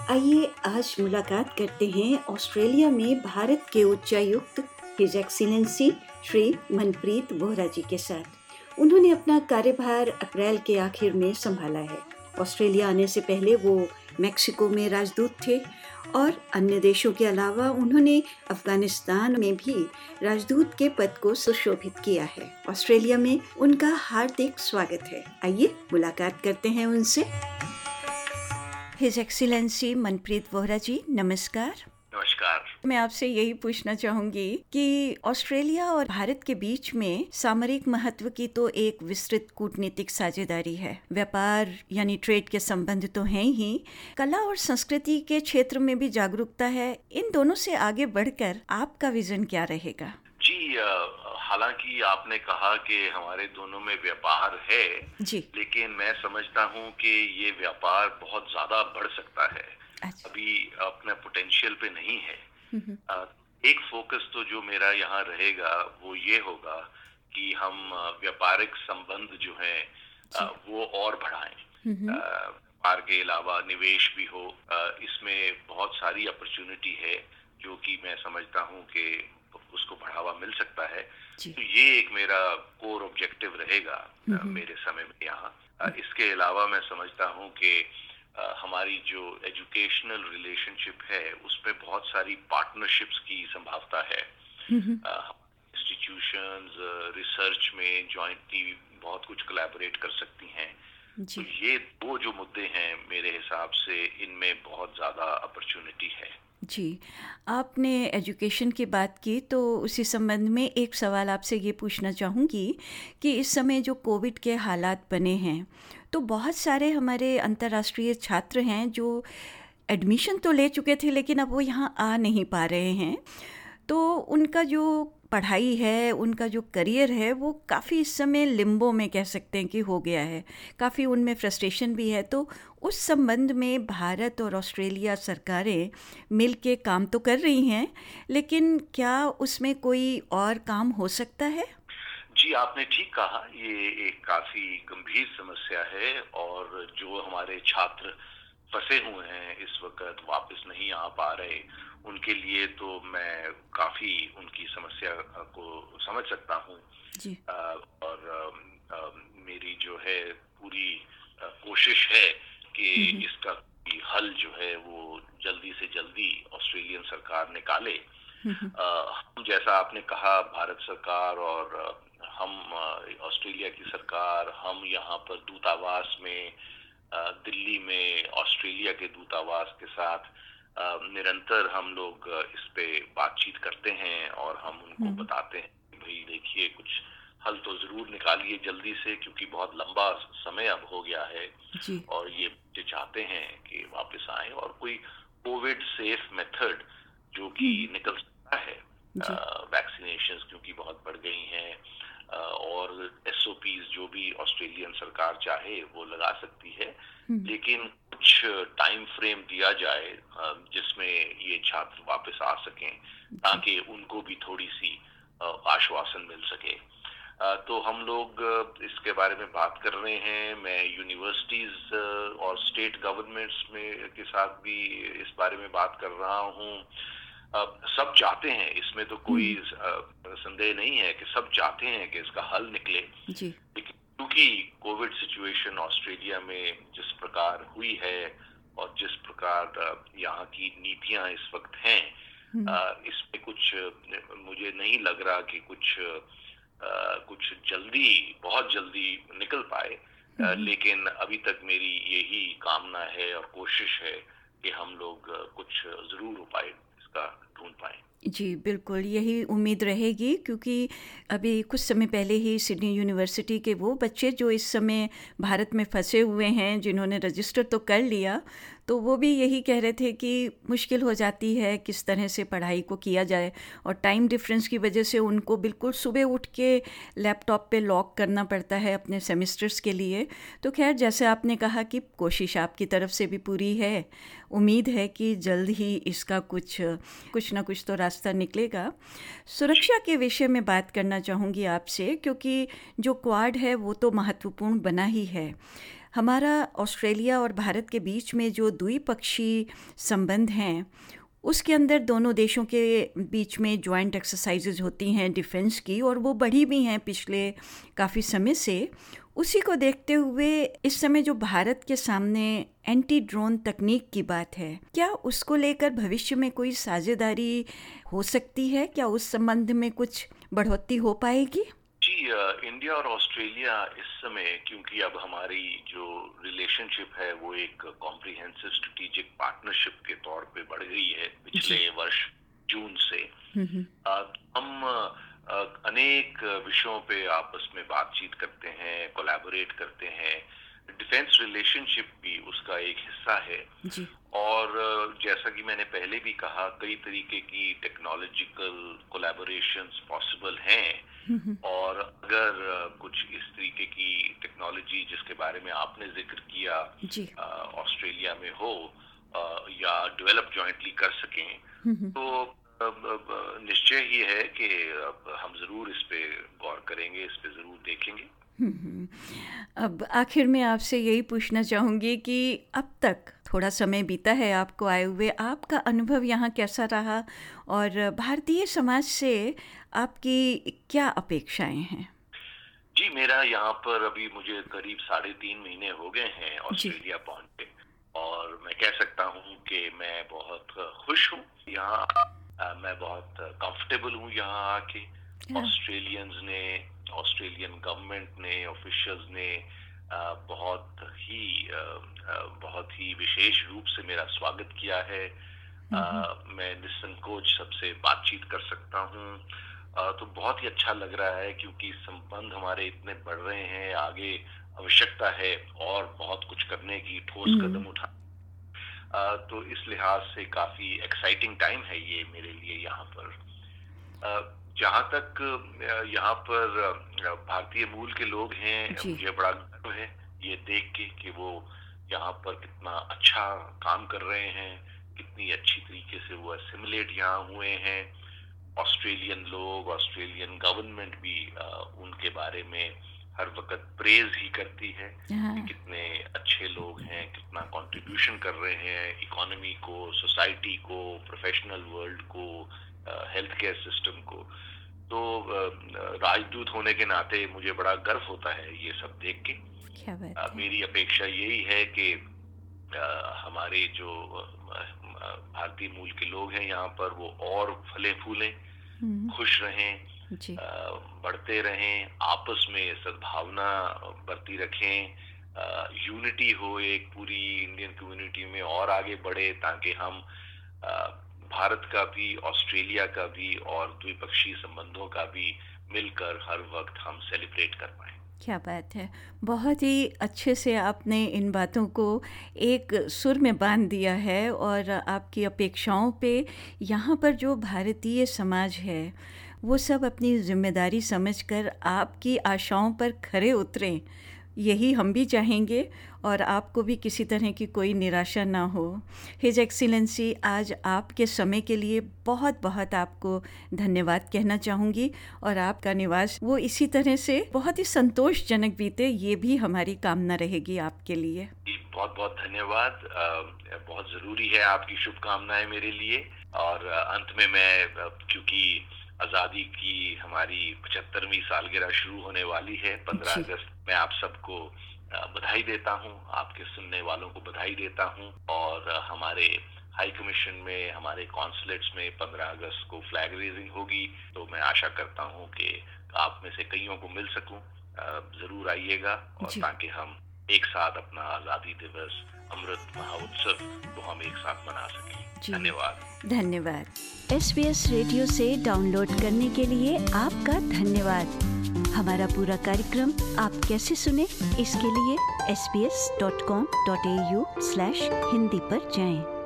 आइए आज मुलाकात करते हैं ऑस्ट्रेलिया में भारत के उच्चायुक्त हिज एक्सीलेंसी श्री मनप्रीत वोहरा जी के साथ। उन्होंने अपना कार्यभार अप्रैल के आखिर में संभाला है। ऑस्ट्रेलिया आने से पहले वो मैक्सिको में राजदूत थे और अन्य देशों के अलावा उन्होंने अफगानिस्तान में भी राजदूत के पद को सुशोभित किया है। ऑस्ट्रेलिया में उनका हार्दिक स्वागत है। आइए मुलाकात करते हैं उनसे। हिज एक्सीलेंसी मनप्रीत वोहरा जी, नमस्कार। नमस्कार। मैं आपसे यही पूछना चाहूँगी कि ऑस्ट्रेलिया और भारत के बीच में सामरिक महत्व की तो एक विस्तृत कूटनीतिक साझेदारी है। व्यापार यानी ट्रेड के संबंध तो हैं ही, कला और संस्कृति के क्षेत्र में भी जागरूकता है। इन दोनों से आगे बढ़कर आपका विजन क्या रहेगा? जी, हालांकि आपने कहा कि हमारे दोनों में व्यापार है जी, लेकिन मैं समझता हूँ कि ये व्यापार बहुत ज्यादा बढ़ सकता है। अच्छा। अभी अपने पोटेंशियल पे नहीं है। एक फोकस तो जो मेरा यहाँ रहेगा वो ये होगा कि हम व्यापारिक संबंध जो है वो और बढ़ाएं। व्यापार के अलावा निवेश भी हो। इसमें बहुत सारी अपॉर्चुनिटी है जो कि मैं समझता हूँ कि उसको बढ़ावा मिल सकता है। तो ये एक मेरा कोर ऑब्जेक्टिव रहेगा मेरे समय में यहाँ। इसके अलावा मैं समझता हूँ कि हमारी जो एजुकेशनल रिलेशनशिप है उसमें बहुत सारी पार्टनरशिप्स की संभावना है। इंस्टीट्यूशंस रिसर्च में जॉइंटली बहुत कुछ कोलैबोरेट कर सकती हैं। तो ये दो जो मुद्दे हैं मेरे हिसाब से इनमें बहुत ज़्यादा अपॉर्चुनिटी है। जी, आपने एजुकेशन की बात की तो उसी संबंध में एक सवाल आपसे ये पूछना चाहूँगी कि इस समय जो कोविड के हालात बने हैं तो बहुत सारे हमारे अंतर्राष्ट्रीय छात्र हैं जो एडमिशन तो ले चुके थे लेकिन अब वो यहाँ आ नहीं पा रहे हैं। तो उनका जो पढ़ाई है, उनका जो करियर है वो काफ़ी इस समय लिम्बो में कह सकते हैं कि हो गया है। काफ़ी उनमें फ्रस्ट्रेशन भी है। तो उस संबंध में भारत और ऑस्ट्रेलिया सरकारें मिल के काम तो कर रही हैं, लेकिन क्या उसमें कोई और काम हो सकता है? जी, आपने ठीक कहा। ये एक काफ़ी गंभीर समस्या है और जो हमारे छात्र फंसे हुए हैं इस वक्त वापस नहीं आ पा रहे, उनके लिए तो मैं काफी उनकी समस्या को समझ सकता हूँ। और मेरी जो है पूरी कोशिश है कि इसका हल जो है वो जल्दी से जल्दी ऑस्ट्रेलियन सरकार निकाले। हम जैसा आपने कहा, भारत सरकार और हम ऑस्ट्रेलिया की सरकार, हम यहाँ पर दूतावास में दिल्ली में ऑस्ट्रेलिया के दूतावास के साथ निरंतर हम लोग इस पे बातचीत करते हैं और हम उनको बताते हैं कि भाई देखिए कुछ हल तो जरूर निकालिए जल्दी से, क्योंकि बहुत लंबा समय अब हो गया है और ये बच्चे चाहते हैं कि वापस आए और कोई कोविड सेफ मेथड जो कि निकल सकता है। वैक्सीनेशंस क्योंकि बहुत बढ़ गई हैं और SOPs जो भी ऑस्ट्रेलियन सरकार चाहे वो लगा सकती है, लेकिन कुछ टाइम फ्रेम दिया जाए जिसमें ये छात्र वापस आ सकें ताकि उनको भी थोड़ी सी आश्वासन मिल सके। तो हम लोग इसके बारे में बात कर रहे हैं। मैं यूनिवर्सिटीज और स्टेट गवर्नमेंट्स में के साथ भी इस बारे में बात कर रहा हूँ। सब चाहते हैं, इसमें तो कोई संदेह नहीं है कि सब चाहते हैं कि इसका हल निकले। लेकिन क्योंकि कोविड सिचुएशन ऑस्ट्रेलिया में जिस प्रकार हुई है और जिस प्रकार यहाँ की नीतियां इस वक्त हैं, इसमें कुछ मुझे नहीं लग रहा कि कुछ बहुत जल्दी निकल पाए। लेकिन अभी तक मेरी यही कामना है और कोशिश है कि हम लोग कुछ जरूर उपाय ढूंढ पाए। जी बिल्कुल, यही उम्मीद रहेगी, क्योंकि अभी कुछ समय पहले ही सिडनी यूनिवर्सिटी के वो बच्चे जो इस समय भारत में फंसे हुए हैं, जिन्होंने रजिस्टर तो कर लिया, तो वो भी यही कह रहे थे कि मुश्किल हो जाती है किस तरह से पढ़ाई को किया जाए और टाइम डिफरेंस की वजह से उनको बिल्कुल सुबह उठ के लैपटॉप पे लॉग करना पड़ता है अपने सेमेस्टर्स के लिए। तो खैर, जैसे आपने कहा कि कोशिश आपकी तरफ से भी पूरी है, उम्मीद है कि जल्द ही इसका कुछ ना कुछ तो रास्ता निकलेगा। सुरक्षा के विषय में बात करना चाहूँगी आपसे, क्योंकि जो क्वाड है वो तो महत्वपूर्ण बना ही है। हमारा ऑस्ट्रेलिया और भारत के बीच में जो द्विपक्षीय संबंध हैं, उसके अंदर दोनों देशों के बीच में जॉइंट एक्सरसाइजेज होती हैं डिफेंस की, और वो बढ़ी भी हैं पिछले काफ़ी समय से। उसी को देखते हुए इस समय जो भारत के सामने एंटी ड्रोन तकनीक की बात है, क्या उसको लेकर भविष्य में कोई साझेदारी हो सकती है? क्या उस संबंध में कुछ बढ़ोतरी हो पाएगी? जी, इंडिया और ऑस्ट्रेलिया इस समय, क्योंकि अब हमारी जो रिलेशनशिप है वो एक कॉम्प्रिहेंसिव स्ट्रेटेजिक पार्टनरशिप के तौर पे बढ़ गई है पिछले वर्ष जून से। हम अनेक विषयों पे आपस में बातचीत करते हैं, कोलैबोरेट करते हैं। डिफेंस रिलेशनशिप भी उसका एक हिस्सा है जी। और जैसा कि मैंने पहले भी कहा, कई तरीके की टेक्नोलॉजिकल कोलैबोरेशंस पॉसिबल हैं। और अगर कुछ इस तरीके की टेक्नोलॉजी जिसके बारे में आपने जिक्र किया ऑस्ट्रेलिया में हो या डेवलप जॉइंटली कर सकें, तो निश्चय ही है कि हम जरूर इस पे गौर करेंगे, इस पे जरूर देखेंगे। अब आखिर में आपसे यही पूछना चाहूँगी कि अब तक थोड़ा समय बीता है आपको आए हुए, आपका अनुभव यहाँ कैसा रहा और भारतीय समाज से आपकी क्या अपेक्षाएं हैं? जी, मेरा यहाँ पर अभी मुझे करीब 3.5 महीने हो गए हैं ऑस्ट्रेलिया पहुँचे, और मैं कह सकता हूँ कि मैं बहुत खुश हूँ यहाँ। मैं बहुत कंफर्टेबल हूँ यहाँ आके। ऑस्ट्रेलियन गवर्नमेंट ने, ऑफिशियल्स ने बहुत ही विशेष रूप से मेरा स्वागत किया है। मैं निसंकोच सबसे बातचीत कर सकता हूँ, तो बहुत ही अच्छा लग रहा है, क्योंकि संबंध हमारे इतने बढ़ रहे हैं। आगे आवश्यकता है और बहुत कुछ करने की, ठोस कदम उठा। तो इस लिहाज से काफी एक्साइटिंग टाइम है ये मेरे लिए यहाँ पर। जहाँ तक यहाँ पर भारतीय मूल के लोग हैं, मुझे बड़ा गर्व है ये देख के कि वो यहाँ पर कितना अच्छा काम कर रहे हैं, कितनी अच्छी तरीके से वो एसिमिलेट यहाँ हुए हैं। ऑस्ट्रेलियन लोग, ऑस्ट्रेलियन गवर्नमेंट भी उनके बारे में हर वक्त प्रेज ही करती है कि कितने अच्छे लोग हैं, कितना कंट्रीब्यूशन कर रहे हैं इकोनॉमी को, सोसाइटी को, प्रोफेशनल वर्ल्ड को, हेल्थ केयर सिस्टम को। तो राजदूत होने के नाते मुझे बड़ा गर्व होता है ये सब देख के। मेरी अपेक्षा यही है कि हमारे जो भारतीय मूल के लोग हैं यहाँ पर, वो और फले फूलें, खुश रहें, बढ़ते रहें, आपस में सद्भावना बरती रखें, यूनिटी हो एक पूरी इंडियन कम्युनिटी में, और आगे बढ़े, ताकि हम भारत का भी, ऑस्ट्रेलिया का भी और द्विपक्षीय संबंधों का भी मिलकर हर वक्त हम सेलिब्रेट कर पाएं। क्या बात है, बहुत ही अच्छे से आपने इन बातों को एक सुर में बांध दिया है, और आपकी अपेक्षाओं पे यहाँ पर जो भारतीय समाज है वो सब अपनी जिम्मेदारी समझकर आपकी आशाओं पर खरे उतरें, यही हम भी चाहेंगे, और आपको भी किसी तरह की कोई निराशा ना हो। हिज एक्सीलेंसी, आज आपके समय के लिए बहुत बहुत आपको धन्यवाद कहना चाहूँगी, और आपका निवास वो इसी तरह से बहुत ही संतोषजनक बीते, ये भी हमारी कामना रहेगी आपके लिए। बहुत बहुत धन्यवाद। बहुत ज़रूरी है आपकी शुभकामनाएं मेरे लिए। और अंत में मैं, क्योंकि आज़ादी की हमारी 75वीं सालगिरह शुरू होने वाली है 15 अगस्त, मैं आप सबको बधाई देता हूं, आपके सुनने वालों को बधाई देता हूं। और हमारे हाई कमीशन में, हमारे कॉन्सुलेट्स में 15 अगस्त को फ्लैग रेजिंग होगी, तो मैं आशा करता हूं कि आप में से कईयों को मिल सकूं। जरूर आइएगा, और ताकि हम एक साथ अपना आज़ादी दिवस, अमृत महोत्सव को हम एक साथ मना सकें। धन्यवाद। SBS रेडियो से डाउनलोड करने के लिए आपका धन्यवाद। हमारा पूरा कार्यक्रम आप कैसे सुने, इसके लिए sbs.com.au/hindi पर जाएं।